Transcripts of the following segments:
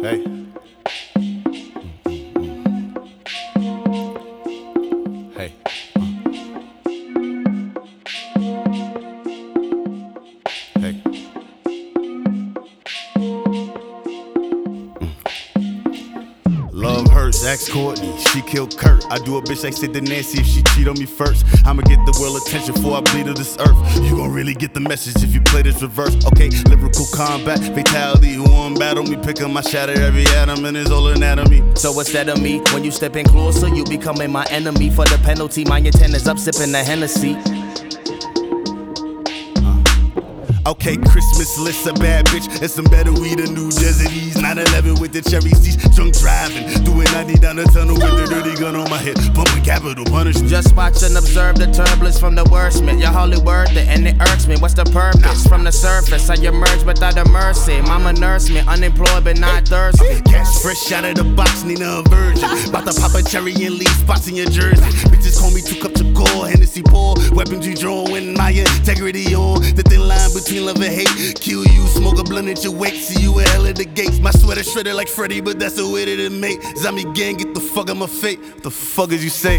Hey. Hey. Hey. Love hurts, ask Courtney, she killed Kurt. I do a bitch like Sid to Nancy if she cheat on me first. I'ma get the world attention before I bleed to this earth. You gon' really get the message if you play this reverse. Okay, lyrical combat, fatality. Who won battle me? Pick up my shatter every atom in his whole anatomy. So instead of me, when you stepping closer, you becoming my enemy. For the penalty, my antennas up sipping the Hennessy. Okay, Christmas list, a bad bitch and some better weed, a New Jersey's 911 with the cherry seats, drunk driving, doing 90 down the tunnel with the dirty gun on my head, pumping capital punishment. Just watch and observe the turbulence from the wordsmith. You're hardly worth it and it irks me. What's the purpose? From the surface, I emerge without a mercy. Mama nurse me, unemployed but not thirsty. Cash fresh out of the box, Nina a virgin. About to pop a cherry and leave spots in your jersey. Bitches call me 2 cups of core, Hennessy pour, weapons you draw when my integrity on. The thin line between love and hate. Kill you, smoke a blunt at your wake. See you in hell at the gates. My sweater shredded like Freddy, but that's the way that it made. Zombie gang, get the fuck out my fate. What the fuck is you say?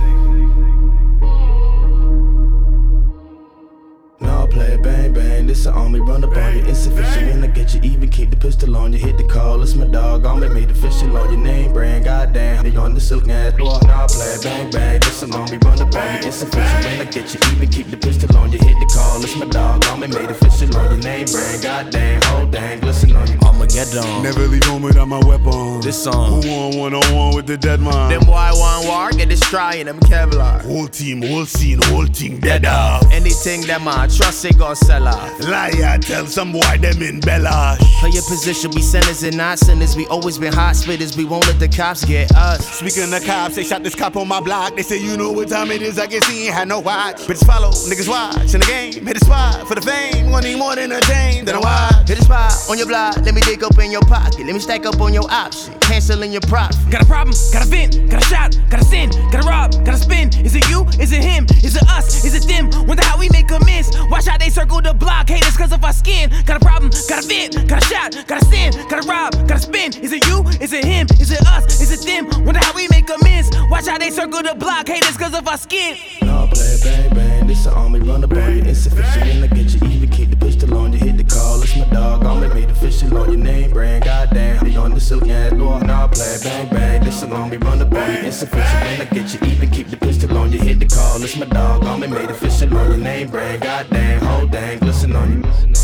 No play, bang bang, this a army run up on you. Insufficient when I get you, even keep the pistol on you. Hit the call, it's my dog, I'll make me the official on your name brand. Goddamn, they on the silk ass door. No play, bang bang, this a army run up on you. Insufficient when I get you, even keep the pistol on you. Hit the call, it's my dog, I'll make me the official on your name brand. Goddamn, whole dang, glisten on you. Armageddon. Never leave home without my weapon. This song. Who won one-on-one with the dead man? Them boy want war, get destroying them Kevlar. Whole team, whole scene, whole thing dead off. Anything that man trust, it gon' sell off. Liar, tell some boy them in Bella. Play your position, we sinners and not sinners. We always been hot spitters, we won't let the cops get us. Speaking of cops, they shot this cop on my block. They say you know what time it is, I guess he ain't had no watch. Bitches follow, niggas watch in the game. Hit a spot for the fame, one need more than a chain, than a watch. Hit a spot on your block, let me dig up in your pocket. Let me stack up on your option, canceling your profit. Got a problem, got a vent, got a shout, got a sin, got a rob, got a spin. Is it you? Is it him? Is it us? Is it them? Wonder how we make amends. Watch how they circle the block, haters cause of our skin. Got a problem, got a vent, got a shout, got a sin, got a rob, got a spin. Is it you? Is it him? Is it us? Is it them? Wonder how we make amends. Watch how they circle the block, haters cause of our skin. No play, bang bang, this a army run up on you. Insufficient when I get you, even keep the pistol on you. Hit the call, it's my dog, I'll make me the official on your name brand. Goddamn, they on the silk ass door. No play, bang bang, this a army run up on you. Insufficient when I get you, even keep the pistol on you. Hit the call, it's my dog, I'll make me the official on your name brand. Goddamn, whole dang, glisten on you.